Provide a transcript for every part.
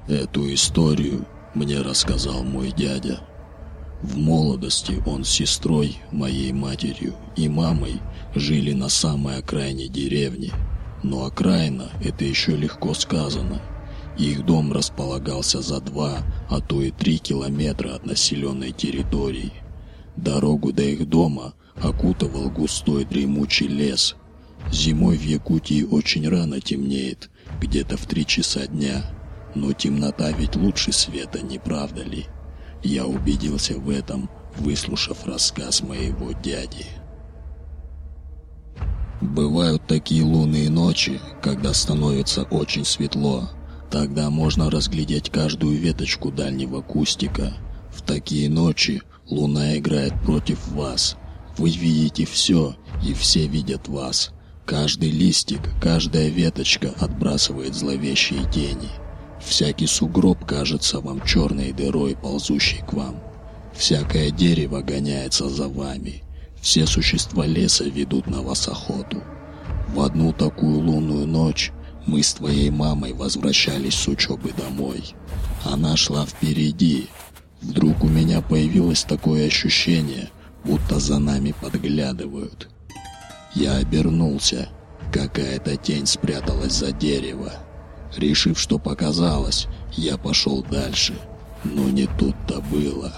Эту историю мне рассказал мой дядя. В молодости он с сестрой, моей матерью и мамой жили на самой окраине деревни. Но окраина – это еще легко сказано. Их дом располагался за 2, а то и 3 километра от населенной территории. Дорогу до их дома окутывал густой дремучий лес. Зимой в Якутии очень рано темнеет, где-то в 3 часа дня. Но темнота ведь лучше света, не правда ли? Я убедился в этом, выслушав рассказ моего дяди. Бывают такие лунные ночи, когда становится очень светло. Тогда можно разглядеть каждую веточку дальнего кустика. В такие ночи луна играет против вас. Вы видите все, и все видят вас. Каждый листик, каждая веточка отбрасывает зловещие тени. Всякий сугроб кажется вам черной дырой, ползущей к вам. Всякое дерево гоняется за вами. Все существа леса ведут на вас охоту. В одну такую лунную ночь мы с твоей мамой возвращались с учебы домой. Она шла впереди. Вдруг у меня появилось такое ощущение, будто за нами подглядывают. Я обернулся. Какая-то тень спряталась за дерево. Решив, что показалось, я пошел дальше. Но не тут-то было.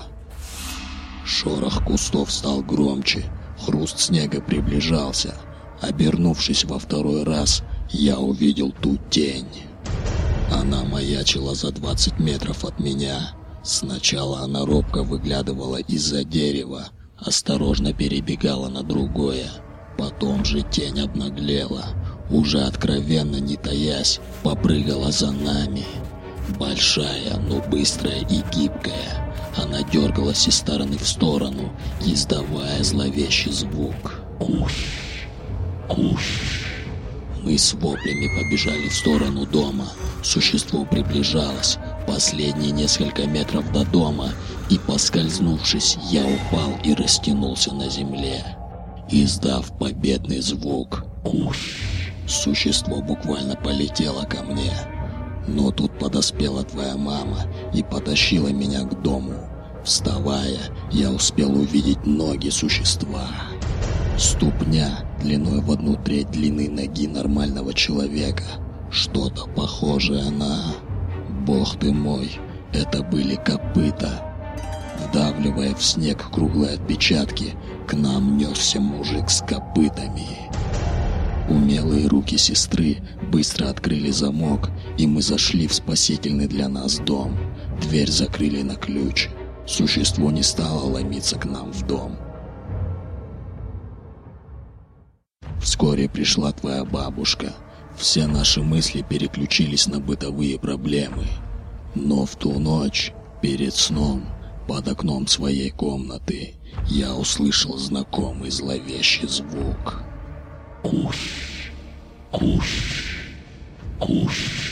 Шорох кустов стал громче. Хруст снега приближался. Обернувшись во второй раз, я увидел ту тень. Она маячила за 20 метров от меня. Сначала она робко выглядывала из-за дерева, осторожно перебегала на другое. Потом же тень обнаглела, уже откровенно не таясь, попрыгала за нами. Большая, но быстрая и гибкая, она дергалась из стороны в сторону, издавая зловещий звук. Куш, куш. Мы с воплями побежали в сторону дома. Существо приближалось. Последние несколько метров до дома, и, поскользнувшись, я упал и растянулся на земле. Издав победный звук «Куш», существо буквально полетело ко мне. Но тут подоспела твоя мама и потащила меня к дому. Вставая, я успел увидеть ноги существа. Ступня длиной в 1/3 длины ноги нормального человека. Что-то похожее на... Бог ты мой, это были копыта. Вдавливая в снег круглые отпечатки, к нам несся мужик с копытами. Умелые руки сестры быстро открыли замок, и мы зашли в спасительный для нас дом. Дверь закрыли на ключ. Существо не стало ломиться к нам в дом. Вскоре пришла твоя бабушка. Все наши мысли переключились на бытовые проблемы. Но в ту ночь, перед сном, под окном своей комнаты, я услышал знакомый зловещий звук. Куш, куш, куш.